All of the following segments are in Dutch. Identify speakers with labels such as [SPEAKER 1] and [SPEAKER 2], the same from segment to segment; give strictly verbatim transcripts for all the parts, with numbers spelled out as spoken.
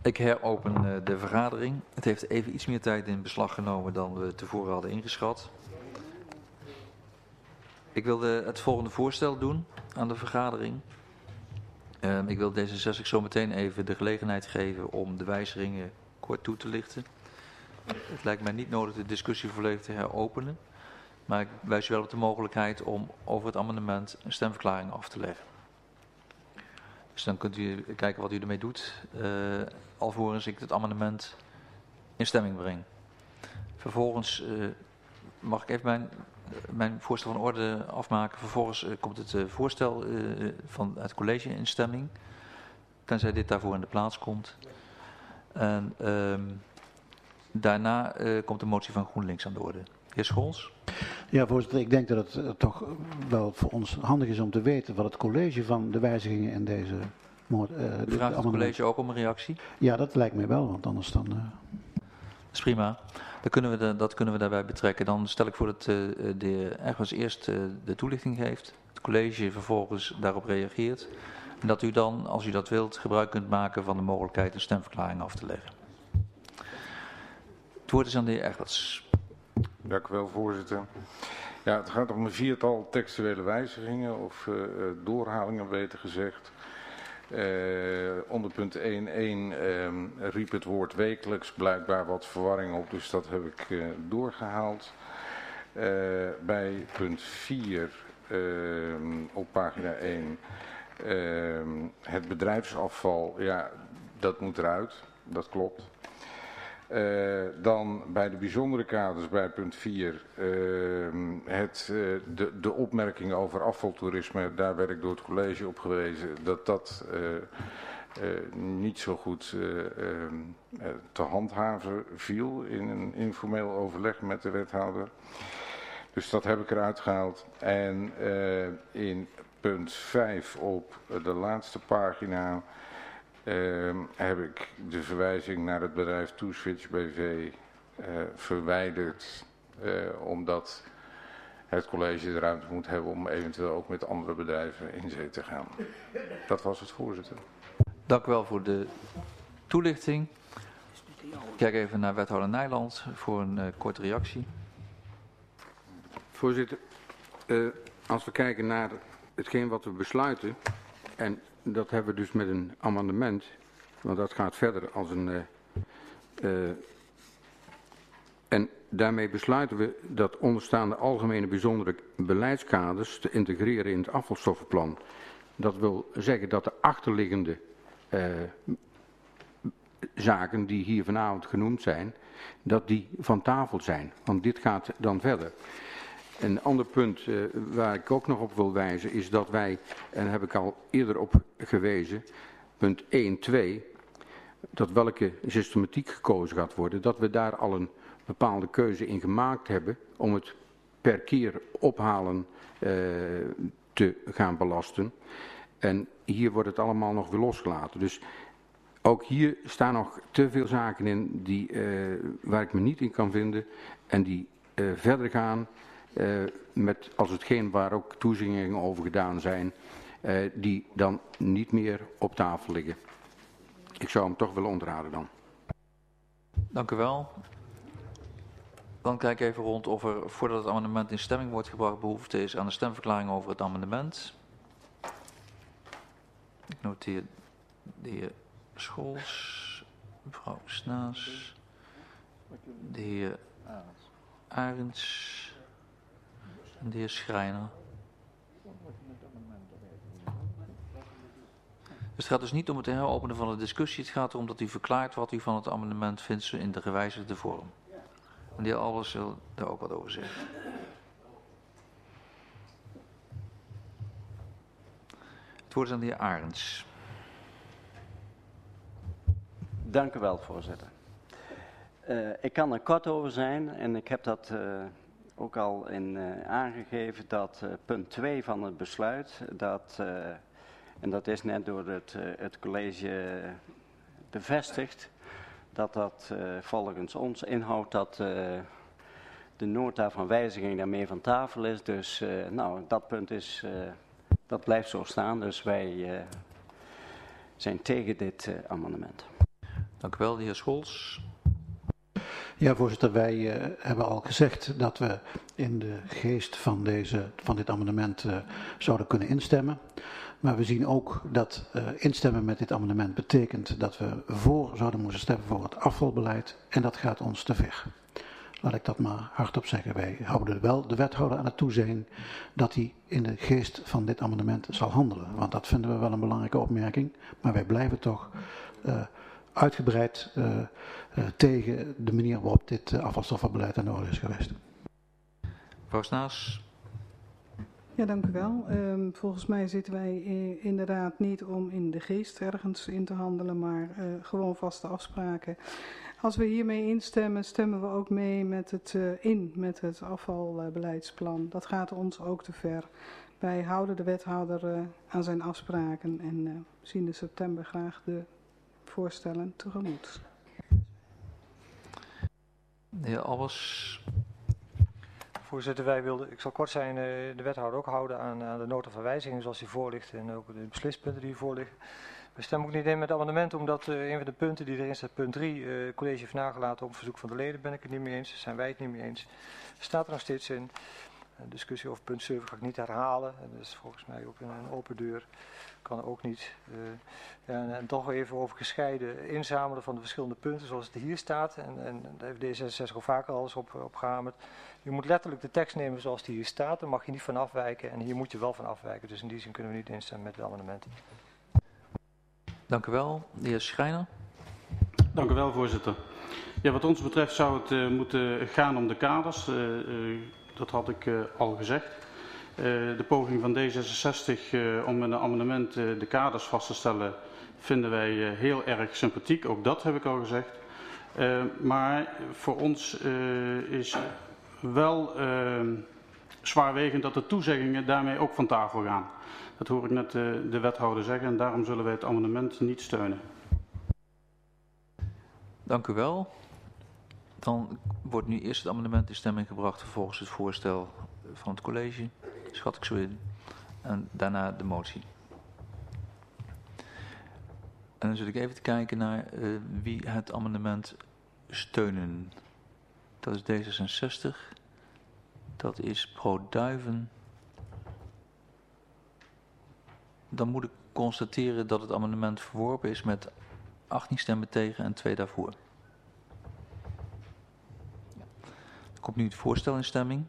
[SPEAKER 1] Ik heropen uh, de vergadering. Het heeft even iets meer tijd in beslag genomen dan we tevoren hadden ingeschat. Ik wilde het volgende voorstel doen aan de vergadering. Uh, ik wil D zesenzestig zo meteen even de gelegenheid geven om de wijzigingen kort toe te lichten. Het lijkt mij niet nodig de discussie volledig te heropenen. Maar ik wijs u wel op de mogelijkheid om over het amendement een stemverklaring af te leggen. Dus dan kunt u kijken wat u ermee doet, uh, alvorens ik het amendement in stemming breng. Vervolgens uh, mag ik even mijn, mijn voorstel van orde afmaken. Vervolgens uh, komt het uh, voorstel uh, van het college in stemming, tenzij dit daarvoor in de plaats komt. En uh, daarna uh, komt de motie van GroenLinks aan de orde. Heer Scholz.
[SPEAKER 2] Ja, voorzitter, ik denk dat het uh, toch wel voor ons handig is om te weten wat het college van de wijzigingen in deze... Uh,
[SPEAKER 1] U vraagt het college ook om een reactie?
[SPEAKER 2] Ja, dat lijkt mij wel, want anders dan... Uh...
[SPEAKER 1] Dat is prima. Dan kunnen we de, dat kunnen we daarbij betrekken. Dan stel ik voor dat uh, de ergens eerst uh, de toelichting geeft, het college vervolgens daarop reageert. En dat u dan, als u dat wilt, gebruik kunt maken van de mogelijkheid een stemverklaring af te leggen. Het woord is aan de heer Egberts.
[SPEAKER 3] Dank u wel, voorzitter. Ja, het gaat om een viertal textuele wijzigingen of uh, doorhalingen, beter gezegd. Uh, onder punt één punt één uh, riep het woord wekelijks blijkbaar wat verwarring op, dus dat heb ik uh, doorgehaald. Uh, bij punt vier uh, op pagina één, uh, het bedrijfsafval, ja, dat moet eruit, dat klopt. Uh, dan bij de bijzondere kaders bij punt vier, uh, het, uh, de, de opmerking over afvaltoerisme, daar werd ik door het college op gewezen dat dat uh, uh, niet zo goed uh, uh, te handhaven viel in een informeel overleg met de wethouder. Dus dat heb ik eruit gehaald. En uh, in punt vijf op de laatste pagina Uh, heb ik de verwijzing naar het bedrijf TwoSwitch B V uh, verwijderd, uh, omdat het college de ruimte moet hebben om eventueel ook met andere bedrijven in zee te gaan. Dat was het, voorzitter.
[SPEAKER 1] Dank u wel voor de toelichting. Ik kijk even naar wethouder Nijland voor een uh, korte reactie.
[SPEAKER 4] Voorzitter, uh, als we kijken naar hetgeen wat we besluiten, en dat hebben we dus met een amendement, want dat gaat verder als een... Uh, uh, en daarmee besluiten we dat onderstaande algemene bijzondere beleidskaders te integreren in het afvalstoffenplan. Dat wil zeggen dat de achterliggende uh, zaken die hier vanavond genoemd zijn, dat die van tafel zijn. Want dit gaat dan verder. Een ander punt uh, waar ik ook nog op wil wijzen is dat wij, en daar heb ik al eerder op gewezen, punt één, twee, dat welke systematiek gekozen gaat worden, dat we daar al een bepaalde keuze in gemaakt hebben om het per keer ophalen uh, te gaan belasten. En hier wordt het allemaal nog weer losgelaten. Dus ook hier staan nog te veel zaken in die, uh, waar ik me niet in kan vinden en die uh, verder gaan. Uh, met als hetgeen waar ook toezeggingen over gedaan zijn, uh, die dan niet meer op tafel liggen. Ik zou hem toch willen ontraden dan.
[SPEAKER 1] Dank u wel. Dan kijk ik even rond of er, voordat het amendement in stemming wordt gebracht, behoefte is aan een stemverklaring over het amendement. Ik noteer de heer Scholz, mevrouw Snaas, de heer Arends en de heer Schreiner. Het gaat dus niet om het heropenen van de discussie, het gaat erom dat u verklaart wat u van het amendement vindt in de gewijzigde vorm. En de heer Albers wil daar ook wat over zeggen. Het woord is aan de heer Arends.
[SPEAKER 5] Dank u wel, voorzitter. Uh, ik kan er kort over zijn en ik heb dat uh, ook al in uh, aangegeven dat uh, punt twee van het besluit, dat, uh, en dat is net door het, uh, het college bevestigd, dat dat uh, volgens ons inhoudt dat uh, de nota van wijziging daarmee van tafel is. Dus uh, nou, dat punt is, uh, dat blijft zo staan, dus wij uh, zijn tegen dit uh, amendement.
[SPEAKER 1] Dank u wel, de heer Scholz.
[SPEAKER 2] Ja, voorzitter, wij uh, hebben al gezegd dat we in de geest van, deze, van dit amendement uh, zouden kunnen instemmen. Maar we zien ook dat uh, instemmen met dit amendement betekent dat we voor zouden moeten stemmen voor het afvalbeleid. En dat gaat ons te ver. Laat ik dat maar hardop zeggen. Wij houden wel de wethouder aan het toezien dat hij in de geest van dit amendement zal handelen. Want dat vinden we wel een belangrijke opmerking. Maar wij blijven toch uh, uitgebreid uh, uh, tegen de manier waarop dit uh, afvalstoffenbeleid aan de orde is geweest.
[SPEAKER 1] Mevrouw Snaas.
[SPEAKER 6] Ja, dank u wel. Um, volgens mij zitten wij uh, inderdaad niet om in de geest ergens in te handelen, maar uh, gewoon vaste afspraken. Als we hiermee instemmen, stemmen we ook mee met het, uh, in met het afvalbeleidsplan. Dat gaat ons ook te ver. Wij houden de wethouder uh, aan zijn afspraken en uh, zien in september graag de voorstellen tegemoet.
[SPEAKER 1] De heer Albers.
[SPEAKER 7] Voorzitter, wij wilden, ik zal kort zijn, de wethouder ook houden aan, aan de nota van wijziging zoals die voor ligt en ook de beslispunten die hiervoor liggen. We stemmen ook niet in met het amendement omdat uh, een van de punten die erin staat, punt drie, uh, het college heeft nagelaten op verzoek van de leden, ben ik het niet mee eens, zijn wij het niet mee eens. Staat er nog steeds in. Een discussie over punt zeven ga ik niet herhalen, en dat is volgens mij ook een, een open deur. Kan ook niet. Uh, ja, en, en toch even over gescheiden inzamelen van de verschillende punten zoals het hier staat. En, en daar heeft D zesenzestig al vaker al eens op, op gehamerd. Je moet letterlijk de tekst nemen zoals die hier staat. Daar mag je niet van afwijken. En hier moet je wel van afwijken. Dus in die zin kunnen we niet instemmen met het amendement.
[SPEAKER 1] Dank u wel. De heer Schreiner.
[SPEAKER 8] Dank u wel, voorzitter. Ja, wat ons betreft zou het uh, moeten gaan om de kaders. Uh, uh, dat had ik uh, al gezegd. Uh, de poging van D zesenzestig uh, om met een amendement uh, de kaders vast te stellen vinden wij uh, heel erg sympathiek. Ook dat heb ik al gezegd. Uh, maar voor ons uh, is wel uh, zwaarwegend dat de toezeggingen daarmee ook van tafel gaan. Dat hoor ik net uh, de wethouder zeggen en daarom zullen wij het amendement niet steunen.
[SPEAKER 1] Dank u wel. Dan wordt nu eerst het amendement in stemming gebracht, vervolgens het voorstel van het college. Schat ik zo in. En daarna de motie. En dan zit ik even te kijken naar uh, wie het amendement steunen. Dat is D zesenzestig. Dat is Pro Duiven. Dan moet ik constateren dat het amendement verworpen is met achttien stemmen tegen en twee daarvoor. Er komt nu het voorstel in stemming.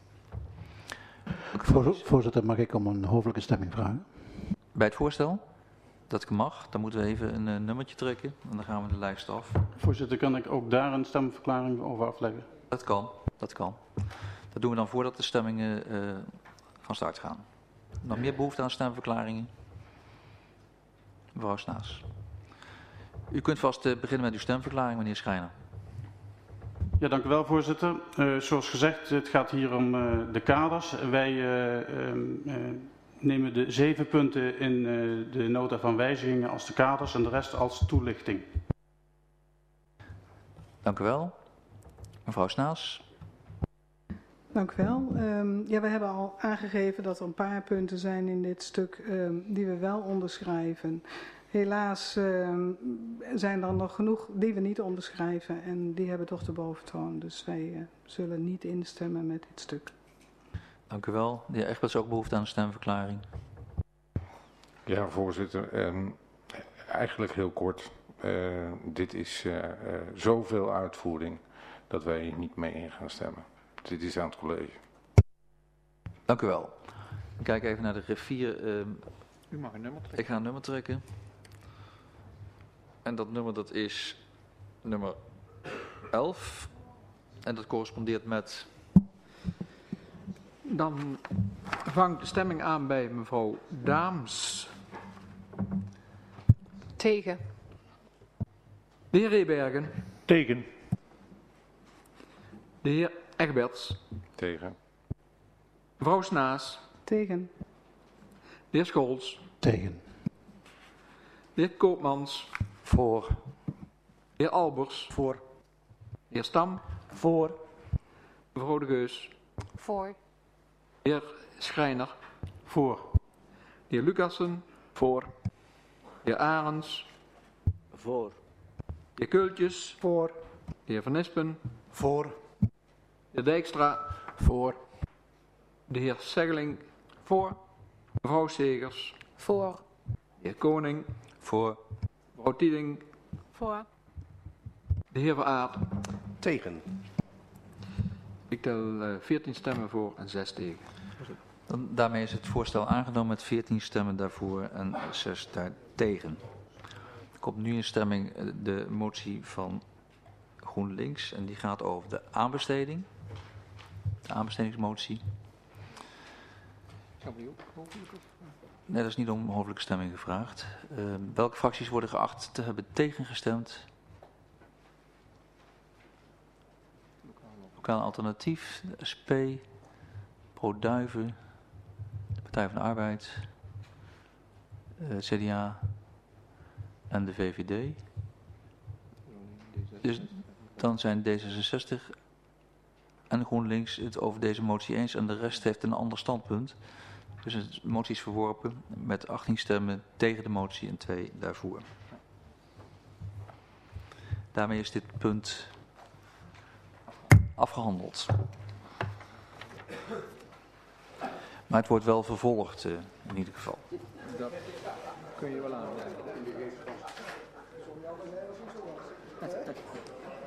[SPEAKER 2] Voorzitter, mag ik om een hoofdelijke stemming vragen?
[SPEAKER 1] Bij het voorstel? Dat mag. Dan moeten we even een uh, nummertje trekken en dan gaan we de lijst af.
[SPEAKER 8] Voorzitter, kan ik ook daar een stemverklaring over afleggen?
[SPEAKER 1] Dat kan, dat kan. Dat doen we dan voordat de stemmingen uh, van start gaan. Nog meer behoefte aan stemverklaringen? Mevrouw Snaas. U kunt vast uh, beginnen met uw stemverklaring, meneer Schreiner.
[SPEAKER 8] Ja, dank u wel, voorzitter. Uh, zoals gezegd, het gaat hier om uh, de kaders. Wij uh, um, uh, nemen de zeven punten in uh, de nota van wijzigingen als de kaders en de rest als toelichting.
[SPEAKER 1] Dank u wel. Mevrouw Snaas.
[SPEAKER 6] Dank u wel. Um, ja, we hebben al aangegeven dat er een paar punten zijn in dit stuk um, die we wel onderschrijven. Helaas um, zijn er nog genoeg die we niet onderschrijven en die hebben toch de boventoon. Dus wij uh, zullen niet instemmen met dit stuk.
[SPEAKER 1] Dank u wel. De heer Egberts ook behoefte aan een stemverklaring.
[SPEAKER 3] Ja, voorzitter. Um, eigenlijk heel kort. Uh, dit is uh, uh, zoveel uitvoering dat wij hier niet mee in gaan stemmen. Dit is aan het college.
[SPEAKER 1] Dank u wel. Ik kijk even naar de griffier. Uh,
[SPEAKER 9] U mag een nummer trekken.
[SPEAKER 1] Ik ga een nummer trekken. En dat nummer dat is nummer elf. En dat correspondeert met...
[SPEAKER 9] Dan vangt de stemming aan bij mevrouw Daams.
[SPEAKER 10] Tegen.
[SPEAKER 9] De heer Rebergen.
[SPEAKER 11] Tegen.
[SPEAKER 9] De heer Egberts.
[SPEAKER 3] Tegen.
[SPEAKER 9] Mevrouw Snaas.
[SPEAKER 6] Tegen.
[SPEAKER 9] De heer Scholz.
[SPEAKER 2] Tegen.
[SPEAKER 9] De heer Koopmans.
[SPEAKER 11] Voor.
[SPEAKER 9] De heer Albers.
[SPEAKER 11] Voor.
[SPEAKER 9] De heer Stam.
[SPEAKER 11] Voor.
[SPEAKER 9] Mevrouw de Geus.
[SPEAKER 10] Voor.
[SPEAKER 9] De heer Schreiner.
[SPEAKER 8] Voor.
[SPEAKER 9] De heer Lucassen.
[SPEAKER 11] Voor.
[SPEAKER 9] De heer Arends.
[SPEAKER 11] Voor.
[SPEAKER 9] De De heer Keultjes.
[SPEAKER 10] Voor.
[SPEAKER 9] De heer Van Nispen.
[SPEAKER 10] Voor.
[SPEAKER 9] De heer Dijkstra.
[SPEAKER 10] Voor.
[SPEAKER 9] De heer Seggeling. Voor. Mevrouw Segers.
[SPEAKER 11] Voor.
[SPEAKER 9] De heer Koning.
[SPEAKER 1] Voor.
[SPEAKER 9] Mevrouw Tieding.
[SPEAKER 11] Voor.
[SPEAKER 9] De heer Veraard.
[SPEAKER 10] Tegen.
[SPEAKER 9] Ik tel uh, veertien stemmen voor en zes tegen.
[SPEAKER 1] Dan, daarmee is het voorstel aangenomen met veertien stemmen daarvoor en zes daartegen. Er komt nu in stemming de motie van GroenLinks en die gaat over de aanbesteding. De aanbestedingsmotie. Nee, dat is niet om hoofdelijke stemming gevraagd. Uh, welke fracties worden geacht te hebben tegengestemd? Lokaal Alternatief, de S P, Pro-Duiven, de Partij van de Arbeid, het C D A en de V V D. Dus dan zijn D zesenzestig en GroenLinks het over deze motie eens en de rest heeft een ander standpunt. Dus de motie is verworpen met achttien stemmen tegen de motie en twee daarvoor. Daarmee is dit punt afgehandeld. Maar het wordt wel vervolgd uh, in ieder geval.
[SPEAKER 9] Dat kun je wel aanleggen.